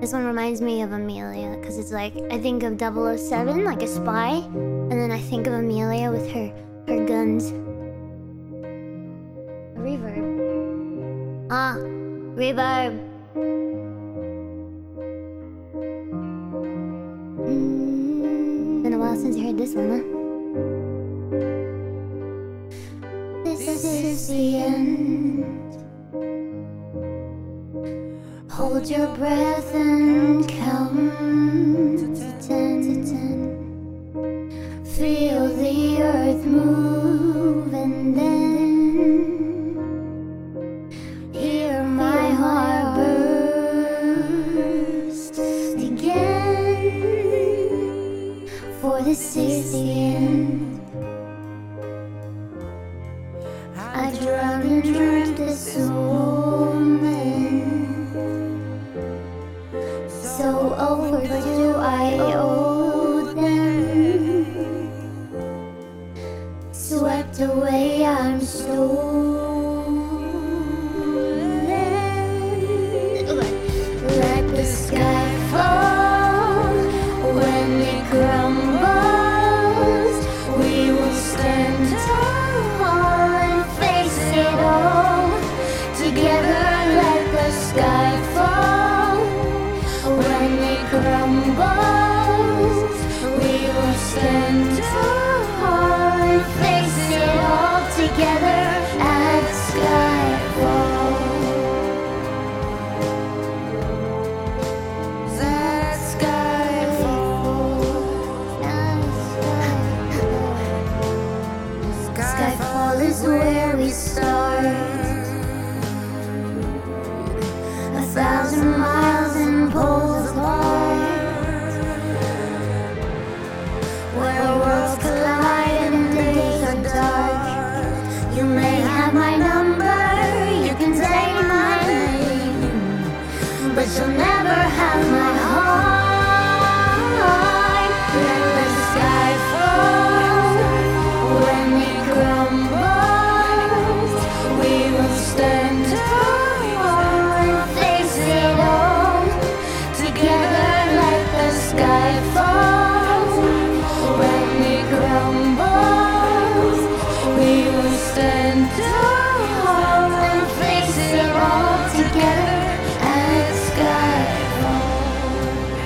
This one reminds me of Amelia, because it's like, I think of 007, like a spy, and then I think of Amelia with her guns. Reverb. Ah, reverb. Been a while since you heard this one, huh? This is the end. Hold your breath and count to 10. Feel the earth move and then hear my heart burst again. For this is the end. I drowned and dreamt this moment. So overdue, I owed them. Swept away, I'm stolen. Let the sky fall. When it crumbles, we will stand tall and face it all together. Let the sky fall. When it crumbles, we will stand tall and face it all together at skyfall. At skyfall. Skyfall is where we start. 1,000 miles and poles apart, where worlds collide and days are dark. You may have my number, you can say my name, but you'll never have my heart. Let the sky fall. When it crumbles, we will stand tall. Skyfall. When it crumbles, we will stand tall and face it all together at skyfall.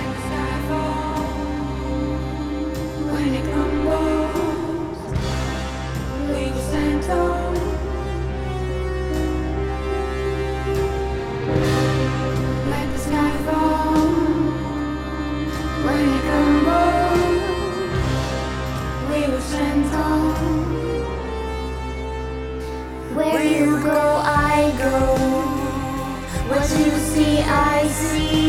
When it crumbles, we will stand tall. Let the sky fall. When it crumbles, we will stand tall. Where you go, I go. What you see, I see.